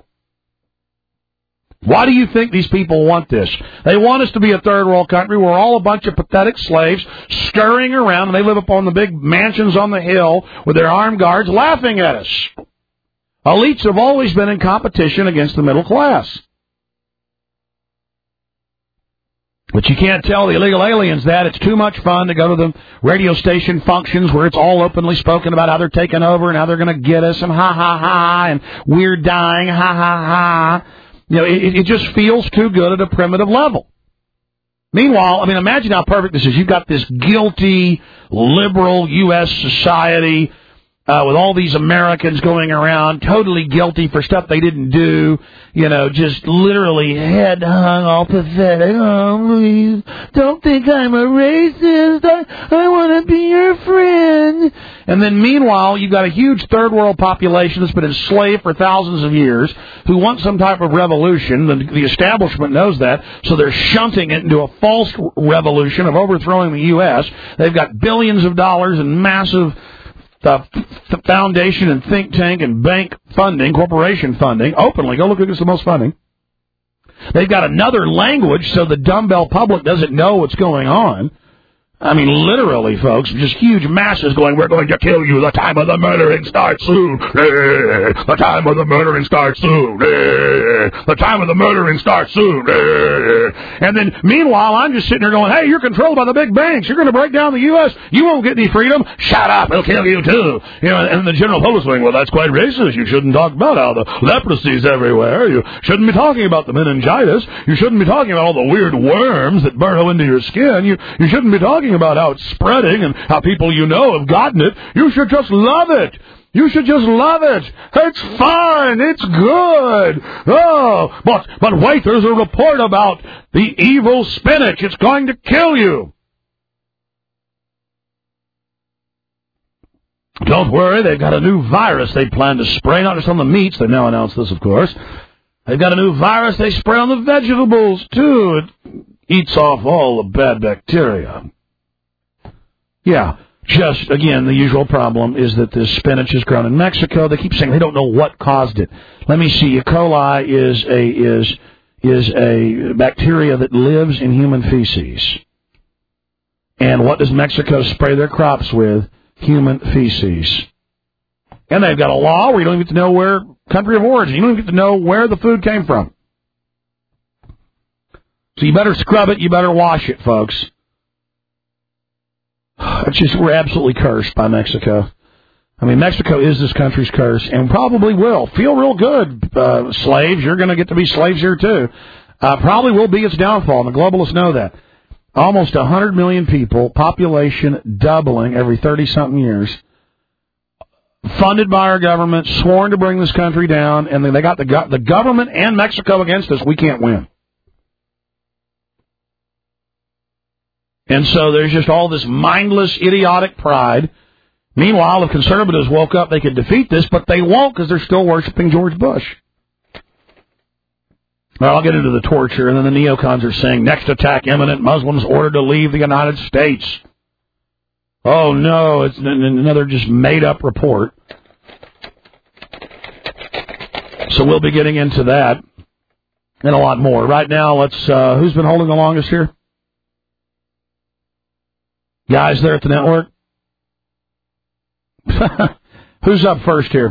Why do you think these people want this? They want us to be a third world country. We're all a bunch of pathetic slaves scurrying around, and they live up on the big mansions on the hill with their armed guards laughing at us. Elites have always been in competition against the middle class. But you can't tell the illegal aliens that. It's too much fun to go to the radio station functions where it's all openly spoken about how they're taking over and how they're going to get us, and ha, ha, ha, and we're dying, ha, ha, ha. You know, it, it just feels too good at a primitive level. Meanwhile, I mean, imagine how perfect this is. You've got this guilty, liberal U S society uh, with all these Americans going around totally guilty for stuff they didn't do, you know, just literally head hung, all pathetic. Oh, please, don't think I'm a racist. I, I want to be your friend. And then meanwhile, you've got a huge third world population that's been enslaved for thousands of years who want some type of revolution. The, the establishment knows that, so they're shunting it into a false revolution of overthrowing the U S. They've got billions of dollars and massive uh, foundation and think tank and bank funding, corporation funding, openly. Go look who's the most funding. They've got another language so the dumbbell public doesn't know what's going on. I mean, literally, folks, just huge masses going, we're going to kill you. The time of the murdering starts soon. The time of the murdering starts soon. The time of the murdering starts soon. And then, meanwhile, I'm just sitting there going, hey, you're controlled by the big banks. You're going to break down the U S. You won't get any freedom. Shut up. We'll kill you, too. You know, and the general public saying, well, that's quite racist. You shouldn't talk about how the leprosy's everywhere. You shouldn't be talking about the meningitis. You shouldn't be talking about all the weird worms that burrow into your skin. You, you shouldn't be talking about how it's spreading and how people you know have gotten it. You should just love it. You should just love it. It's fun. It's good. Oh, but but wait, there's a report about the evil spinach. It's going to kill you. Don't worry, they've got a new virus they plan to spray, not just on the meats. They've now announced this, of course. They've got a new virus they spray on the vegetables, too. It eats off all the bad bacteria. Yeah, just, again, the usual problem is that this spinach is grown in Mexico. They keep saying they don't know what caused it. Let me see. E. coli is a is is a bacteria that lives in human feces. And what does Mexico spray their crops with? Human feces. And they've got a law where you don't even get to know where, country of origin. You don't even get to know where the food came from. So you better scrub it. You better wash it, folks. It's just, we're absolutely cursed by Mexico. I mean, Mexico is this country's curse and probably will. Feel real good, uh, slaves. You're going to get to be slaves here, too. Uh, probably will be its downfall, and the globalists know that. Almost one hundred million people, population doubling every thirty-something years, funded by our government, sworn to bring this country down, and then they got the, go- the government and Mexico against us. We can't win. And so there's just all this mindless, idiotic pride. Meanwhile, if conservatives woke up, they could defeat this, but they won't because they're still worshiping George Bush. Well, I'll get into the torture, and then the neocons are saying, next attack imminent, Muslims ordered to leave the United States. Oh, no, it's another just made-up report. So we'll be getting into that and a lot more. Right now, let's, uh, who's been holding the longest here? Guys there at the network? Who's up first here?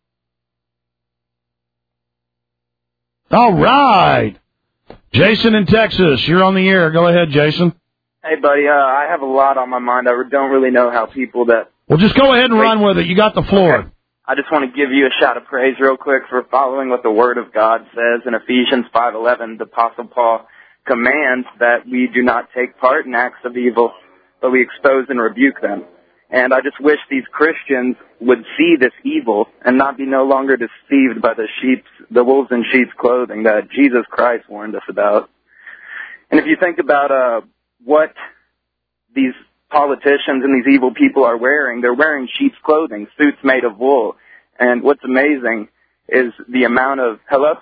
All right. Jason in Texas, you're on the air. Go ahead, Jason. Hey, buddy, uh, I have a lot on my mind. I don't really know how people that... Well, just go ahead and Wait. run with it. You got the floor. Okay. I just want to give you a shout of praise real quick for following what the Word of God says in Ephesians five eleven. The Apostle Paul commands that we do not take part in acts of evil, but we expose and rebuke them. And I just wish these Christians would see this evil and not be no longer deceived by the sheep's, the wolves in sheep's clothing that Jesus Christ warned us about. And if you think about uh, what these politicians and these evil people are wearing, they're wearing sheep's clothing, suits made of wool. And what's amazing is the amount of... Hello?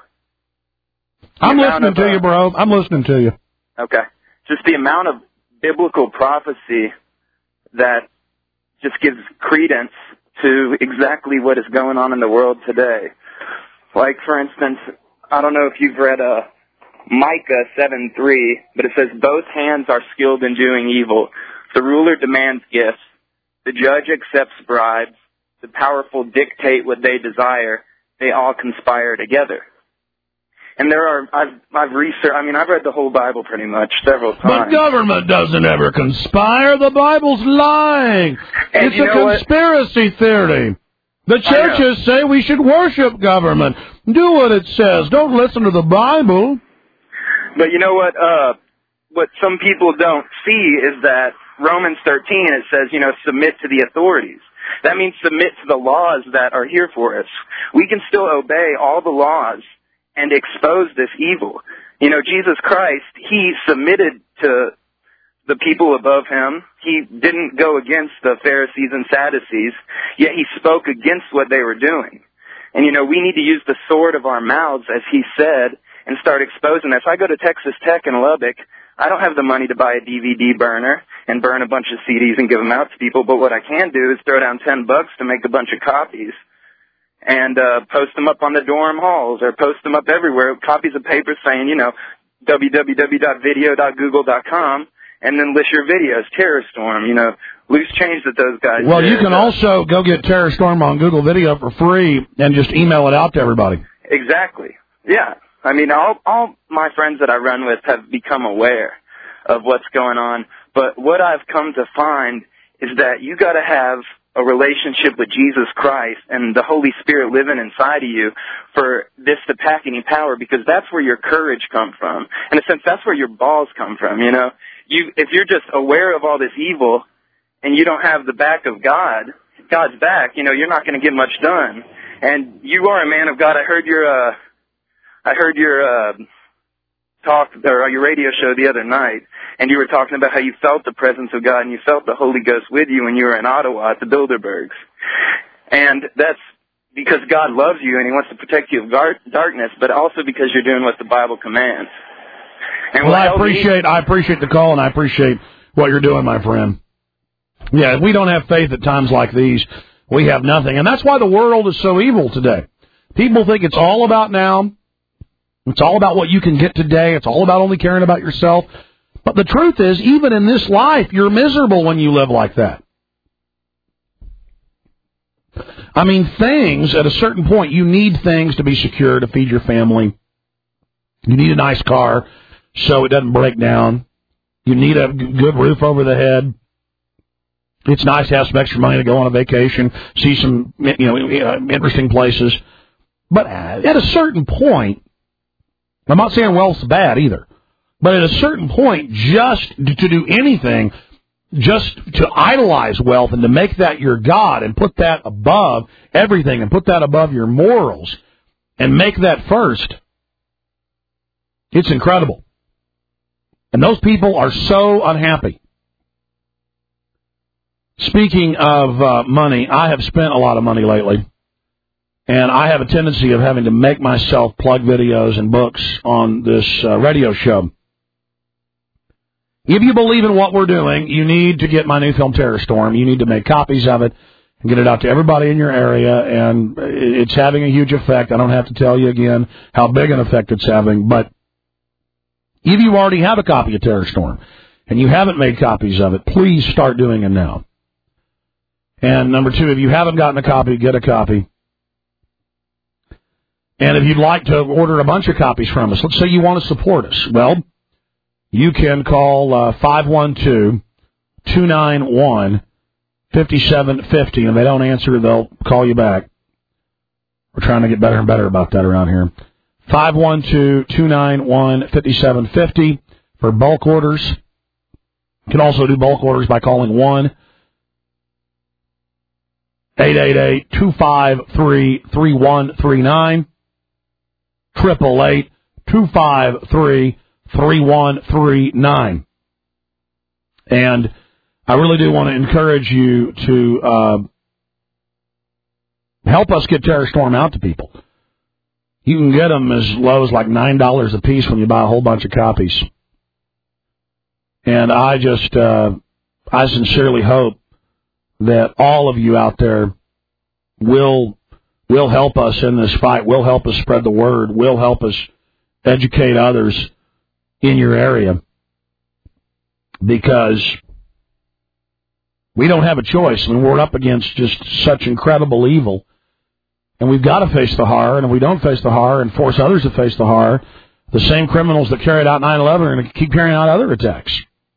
The I'm listening of, to uh, you, bro. I'm listening to you. Okay. Just the amount of biblical prophecy that just gives credence to exactly what is going on in the world today. Like, for instance, I don't know if you've read uh, Micah seven three, but it says, both hands are skilled in doing evil. The ruler demands gifts. The judge accepts bribes. The powerful dictate what they desire. They all conspire together. And there are, I've, I've researched, I mean, I've read the whole Bible pretty much several times. But government doesn't ever conspire. The Bible's lying. And it's you a know conspiracy what? theory. The churches say we should worship government. Do what it says. Don't listen to the Bible. But you know what, uh, what some people don't see is that Romans thirteen, it says, you know, submit to the authorities. That means submit to the laws that are here for us. We can still obey all the laws and expose this evil. You know, Jesus Christ, he submitted to the people above him. He didn't go against the Pharisees and Sadducees, yet he spoke against what they were doing. And, you know, we need to use the sword of our mouths, as he said, and start exposing this. I go to Texas Tech in Lubbock. I don't have the money to buy a D V D burner and burn a bunch of C Ds and give them out to people, but what I can do is throw down ten bucks to make a bunch of copies and uh post them up on the dorm halls or post them up everywhere, copies of papers saying, you know, w w w dot video dot google dot com, and then list your videos, Terror Storm, you know, loose change that those guys Well, did. you can also go get Terror Storm on Google Video for free and just email it out to everybody. Exactly. Yeah. I mean, all, all my friends that I run with have become aware of what's going on, but what I've come to find is that you got to have a relationship with Jesus Christ and the Holy Spirit living inside of you for this to pack any power, because that's where your courage comes from. In a sense, that's where your balls come from, you know. You, if you're just aware of all this evil and you don't have the back of God, God's back, you know, you're not going to get much done. And you are a man of God. I heard your, uh, I heard your, uh, talk, or your radio show the other night, and you were talking about how you felt the presence of God and you felt the Holy Ghost with you when you were in Ottawa at the Bilderbergs. And that's because God loves you and he wants to protect you of gar- darkness, but also because you're doing what the Bible commands. And well, I appreciate, me- I appreciate the call, and I appreciate what you're doing, my friend. Yeah, if we don't have faith at times like these, we have nothing. And that's why the world is so evil today. People think it's all about now. It's all about what you can get today. It's all about only caring about yourself. But the truth is, even in this life, you're miserable when you live like that. I mean, things, at a certain point, you need things to be secure, to feed your family. You need a nice car so it doesn't break down. You need a good roof over the head. It's nice to have some extra money to go on a vacation, see some, you know, interesting places. But at a certain point, I'm not saying wealth's bad either, but at a certain point, just to do anything, just to idolize wealth and to make that your God and put that above everything and put that above your morals and make that first, it's incredible. And those people are so unhappy. Speaking of uh, money, I have spent a lot of money lately. And I have a tendency of having to make myself plug videos and books on this uh, radio show. If you believe in what we're doing, you need to get my new film, Terror Storm. You need to make copies of it and get it out to everybody in your area, and it's having a huge effect. I don't have to tell you again how big an effect it's having, but if you already have a copy of Terror Storm and you haven't made copies of it, please start doing it now. And number two, if you haven't gotten a copy, get a copy. And if you'd like to order a bunch of copies from us, let's say you want to support us, well, you can call uh, five one two, two nine one, five seven five zero, and if they don't answer, they'll call you back. We're trying to get better and better about that around here. five one two, two nine one, five seven five zero for bulk orders. You can also do bulk orders by calling one eight eight eight, two five three, three one three nine, eight eight eight, two five three, three one three nine. And I really do want to encourage you to uh, help us get Terror Storm out to people. You can get them as low as like nine dollars a piece when you buy a whole bunch of copies. And I just, uh, I sincerely hope that all of you out there will will help us in this fight, will help us spread the word, will help us educate others in your area, because we don't have a choice. I mean, we're up against just such incredible evil, and we've got to face the horror, and if we don't face the horror and force others to face the horror, the same criminals that carried out nine eleven are going to keep carrying out other attacks.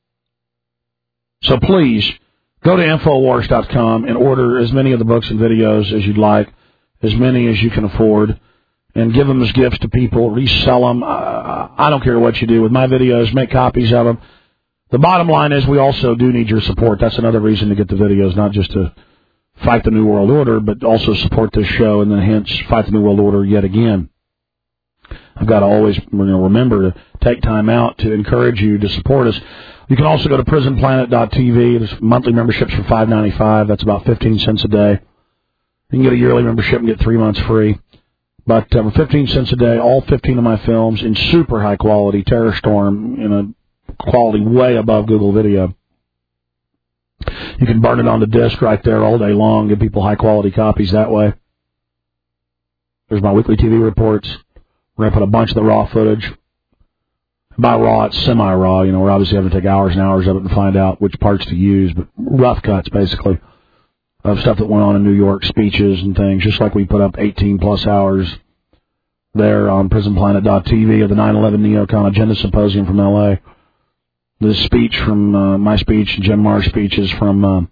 So please, go to Infowars dot com and order as many of the books and videos as you'd like, as many as you can afford, and give them as gifts to people, resell them. Uh, I don't care what you do with my videos. Make copies of them. The bottom line is we also do need your support. That's another reason to get the videos, not just to fight the New World Order, but also support this show and then hence fight the New World Order yet again. I've got to always you know, remember to take time out to encourage you to support us. You can also go to prison planet dot t v. There's monthly memberships for five ninety-five. That's about fifteen cents a day. You can get a yearly membership and get three months free. But uh, for fifteen cents a day, all fifteen of my films in super high quality, Terror Storm, in a quality way above Google Video. You can burn it on the disc right there all day long, give people high quality copies that way. There's my weekly T V reports. We're going to put a bunch of the raw footage. By raw, it's semi-raw. You know, we're obviously having to take hours and hours of it and find out which parts to use, but rough cuts, basically, of stuff that went on in New York, speeches and things, just like we put up eighteen-plus hours there on prison planet dot t v of the nine eleven Neocon Agenda Symposium from L A. The speech from uh, my speech and Jim Marr's speeches from uh,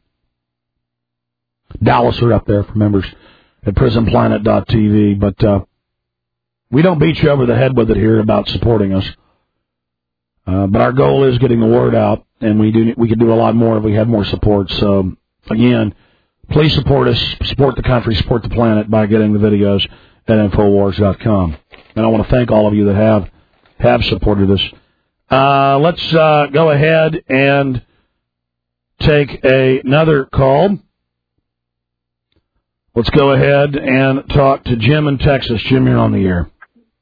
Dallas are up there for members at prison planet dot t v. But uh, we don't beat you over the head with it here about supporting us. Uh, but our goal is getting the word out, and we do we could do a lot more if we had more support. So, again, please support us, support the country, support the planet by getting the videos at Infowars dot com. And I want to thank all of you that have have supported us. Uh, let's uh, go ahead and take a, another call. Let's go ahead and talk to Jim in Texas. Jim, you're on the air.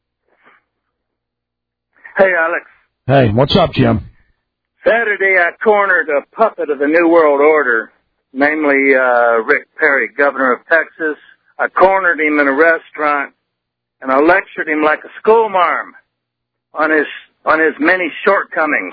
Hey, Alex. Hey, what's up, Jim? Saturday I cornered a puppet of the New World Order, namely uh, Rick Perry, governor of Texas. I cornered him in a restaurant, and I lectured him like a schoolmarm on his on his many shortcomings.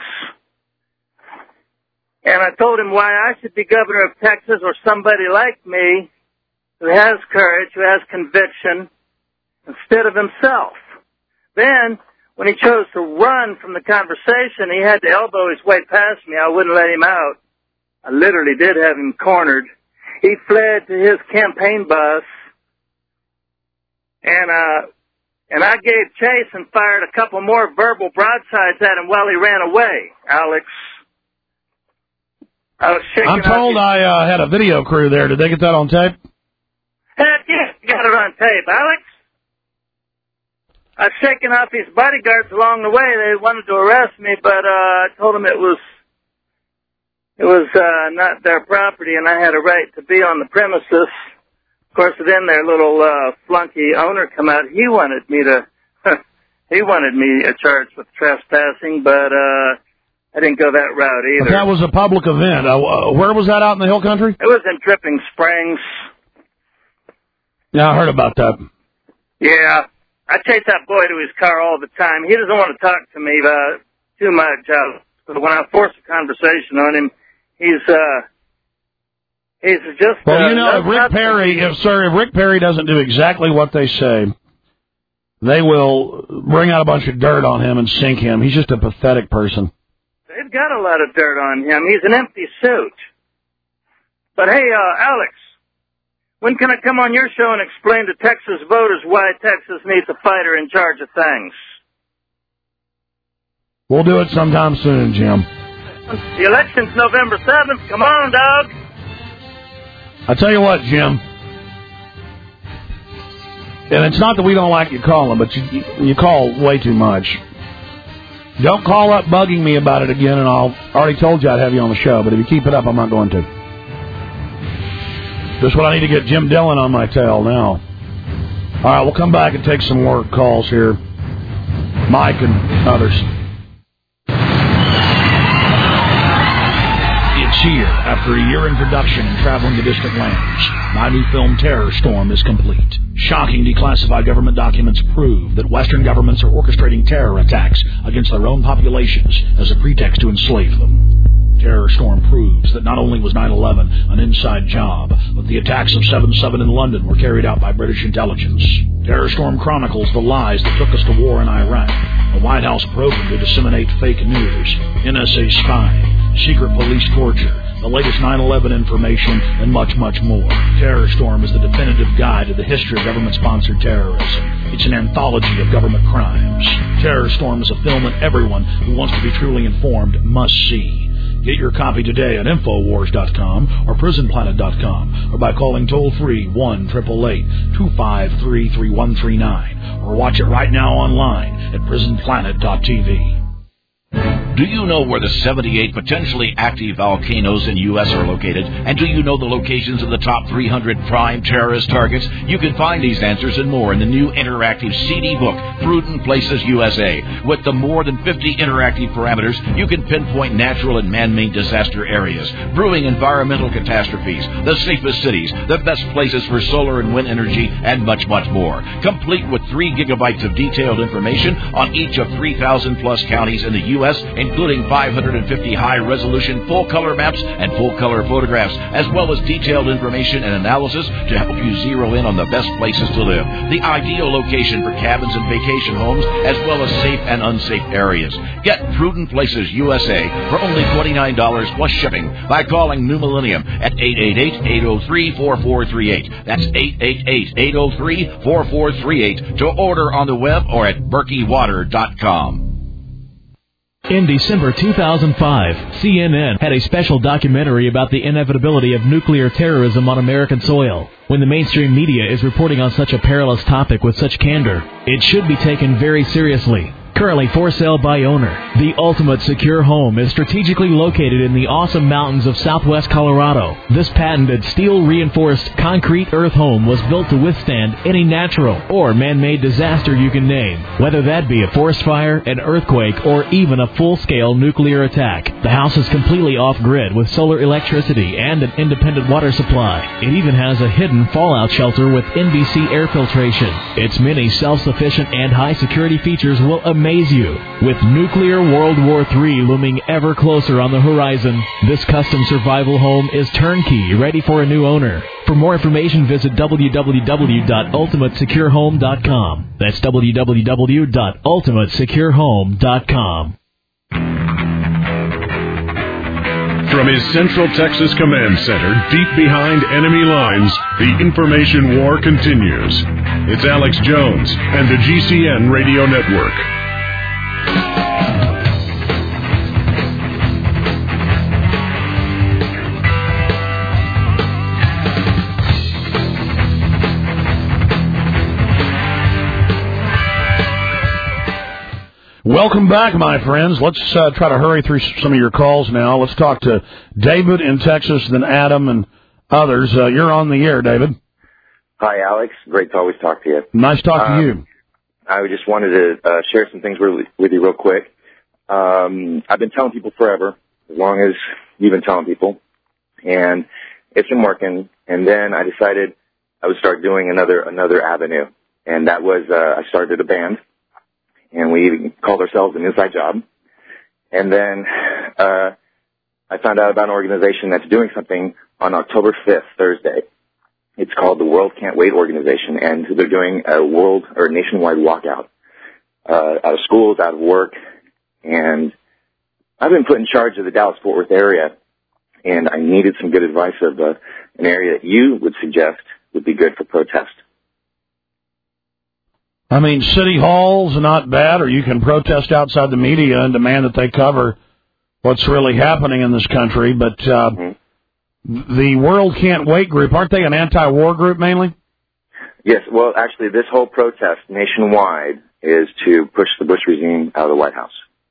And I told him why I should be governor of Texas or somebody like me who has courage, who has conviction, instead of himself. Then, when he chose to run from the conversation, he had to elbow his way past me. I wouldn't let him out. I literally did have him cornered. He fled to his campaign bus, and uh, and I gave chase and fired a couple more verbal broadsides at him while he ran away, Alex. I was shaking I'm told I uh, had a video crew there. Did they get that on tape? Heck yeah, you got it on tape, Alex. I've shaken off his bodyguards along the way. They wanted to arrest me, but uh, I told them it was it was uh, not their property, and I had a right to be on the premises. Of course, then their little uh, flunky owner come out. He wanted me to he wanted me charged with trespassing, but uh, I didn't go that route either. But that was a public event. Uh, where was that out in the hill country? It was in Dripping Springs. Yeah, I heard about that. Yeah. I chase that boy to his car all the time. He doesn't want to talk to me uh, too much. Uh, but when I force a conversation on him, he's uh, he's just. Well, uh, you know, if Rick Perry, if sir, if Rick Perry doesn't do exactly what they say, they will bring out a bunch of dirt on him and sink him. He's just a pathetic person. They've got a lot of dirt on him. He's an empty suit. But hey, uh, Alex, when can I come on your show and explain to Texas voters why Texas needs a fighter in charge of things? We'll do it sometime soon, Jim. The election's November seventh. Come on, dog. I tell you what, Jim. And it's not that we don't like you calling, but you, you call way too much. Don't call up bugging me about it again, and I'll I already told you I'd have you on the show, but if you keep it up, I'm not going to. Just what I need to get Jim Dillon on my tail now. All right, we'll come back and take some more calls here. Mike and others. It's here. After a year in production and traveling to distant lands, my new film Terror Storm is complete. Shocking declassified government documents prove that Western governments are orchestrating terror attacks against their own populations as a pretext to enslave them. Terror Storm proves that not only was nine eleven an inside job, but the attacks of seven seven in London were carried out by British intelligence. Terror Storm chronicles the lies that took us to war in Iraq, the White House program to disseminate fake news, N S A spying, secret police torture, the latest nine eleven information, and much, much more. Terror Storm is the definitive guide to the history of government-sponsored terrorism. It's an anthology of government crimes. Terror Storm is a film that everyone who wants to be truly informed must see. Get your copy today at Infowars dot com or Prison Planet dot com or by calling toll-free one eight eight eight, two five three, three one three nine or watch it right now online at Prison Planet dot T V. Do you know where the seventy-eight potentially active volcanoes in U S are located? And do you know the locations of the top three hundred prime terrorist targets? You can find these answers and more in the new interactive C D book, Prudent Places U S A. With the more than fifty interactive parameters, you can pinpoint natural and man-made disaster areas, brewing environmental catastrophes, the safest cities, the best places for solar and wind energy, and much, much more. Complete with three gigabytes of detailed information on each of three thousand plus counties in the U S, including five hundred fifty high-resolution full-color maps and full-color photographs, as well as detailed information and analysis to help you zero in on the best places to live, the ideal location for cabins and vacation homes, as well as safe and unsafe areas. Get Prudent Places U S A for only twenty-nine dollars plus shipping by calling New Millennium at eight eight eight, eight oh three, four four three eight. That's eight eight eight, eight oh three, four four three eight to order on the web or at berkey water dot com. In December two thousand five, C N N had a special documentary about the inevitability of nuclear terrorism on American soil. When the mainstream media is reporting on such a perilous topic with such candor, it should be taken very seriously. Currently for sale by owner, the ultimate secure home is strategically located in the awesome mountains of southwest Colorado. This patented steel-reinforced concrete earth home was built to withstand any natural or man-made disaster you can name, whether that be a forest fire, an earthquake, or even a full-scale nuclear attack. The house is completely off-grid with solar electricity and an independent water supply. It even has a hidden fallout shelter with N B C air filtration. Its many self-sufficient and high-security features will amaze you. With nuclear World War Three looming ever closer on the horizon, this custom survival home is turnkey, ready for a new owner. For more information, visit w w w dot ultimate secure home dot com. That's w w w dot ultimate secure home dot com. From his Central Texas Command Center, deep behind enemy lines, the information war continues. It's Alex Jones and the G C N Radio Network. Welcome back, my friends. Let's uh, try to hurry through some of your calls now. Let's talk to David in Texas, then Adam and others. Uh, you're on the air, David. Hi, Alex. Great to always talk to you. Nice to talk um, to you. I just wanted to uh, share some things with, with you real quick. um, I've been telling people forever, as long as you've been telling people, and it's been working. And then I decided I would start doing another another avenue, and that was uh, I started a band, and we called ourselves An Inside Job. And then uh, I found out about an organization that's doing something on October fifth, Thursday. It's called the World Can't Wait Organization, and they're doing a world or nationwide walkout uh, out of schools, out of work. And I've been put in charge of the Dallas-Fort Worth area, and I needed some good advice of uh, an area that you would suggest would be good for protest. I mean, city halls are not bad, or you can protest outside the media and demand that they cover what's really happening in this country. But uh, mm-hmm. the World Can't Wait group, aren't they an anti-war group mainly? Yes, well, actually, this whole protest nationwide is to push the Bush regime out of the White House.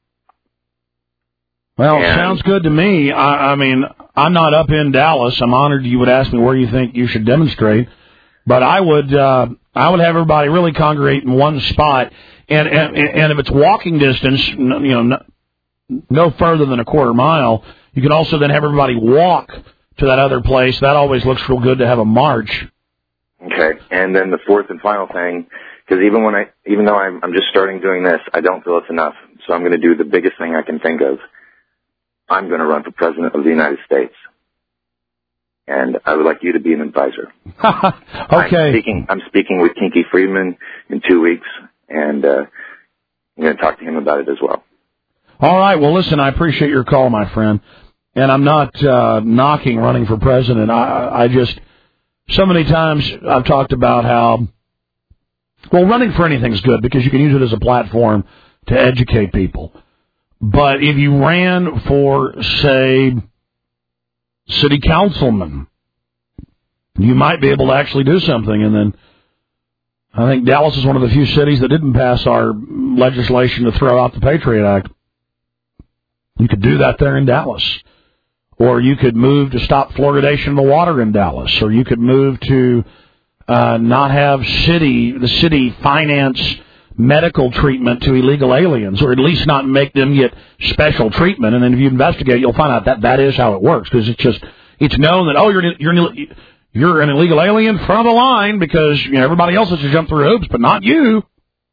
Well, and, it sounds good to me. I, I mean, I'm not up in Dallas. I'm honored you would ask me where you think you should demonstrate. But I would uh, I would have everybody really congregate in one spot. And, and, and if it's walking distance, you know, no, no further than a quarter mile, you can also then have everybody walk to that other place. That always looks real good to have a march. Okay. And then the fourth and final thing, because even when I, even though I'm, I'm just starting doing this, I don't feel it's enough. So I'm going to do the biggest thing I can think of. I'm going to run for president of the United States, and I would like you to be an advisor. Okay. I'm speaking, I'm speaking with Kinky Friedman in two weeks, and uh, I'm going to talk to him about it as well. All right. Well, listen, I appreciate your call, my friend, and I'm not uh, knocking running for president. I, I just so many times I've talked about how, well, running for anything is good because you can use it as a platform to educate people. But if you ran for, say, city councilman, you might be able to actually do something. And then I think Dallas is one of the few cities that didn't pass our legislation to throw out the Patriot Act. You could do that there in Dallas. Or you could move to stop fluoridation of the water in Dallas. Or you could move to uh, not have city, the city finance medical treatment to illegal aliens, or at least not make them get special treatment. And then if you investigate, you'll find out that that is how it works, because it's just it's known that oh you're you're you're an illegal alien front of the line because you know everybody else has to jump through hoops, but not you.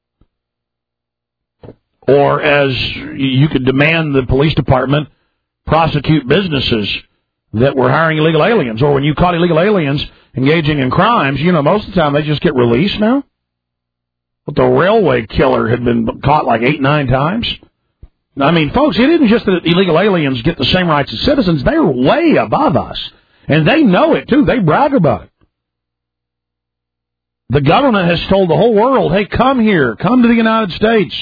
Or as you could demand the police department prosecute businesses that were hiring illegal aliens, or when you caught illegal aliens engaging in crimes, you know most of the time they just get released now. But the railway killer had been caught like eight, nine times. I mean, folks, it isn't just that illegal aliens get the same rights as citizens. They're way above us. And they know it, too. They brag about it. The government has told the whole world, hey, come here. Come to the United States.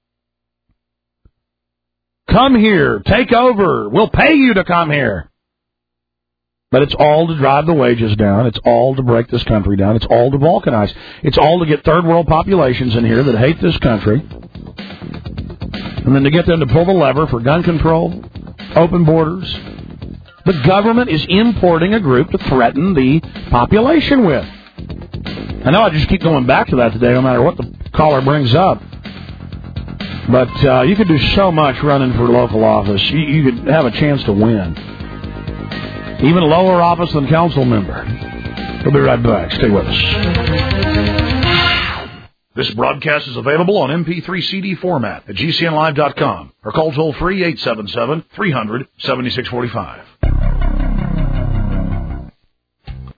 Come here. Take over. We'll pay you to come here. But it's all to drive the wages down. It's all to break this country down. It's all to balkanize. It's all to get third world populations in here that hate this country. And then to get them to pull the lever for gun control, open borders. The government is importing a group to threaten the population with. I know I just keep going back to that today, no matter what the caller brings up. But uh, you could do so much running for local office. You, you could have a chance to win. Even a lower office than council member. We'll be right back. Stay with us. This broadcast is available on M P three C D format at G C N live dot com or call toll free eight seven seven, three hundred, seventy-six forty-five.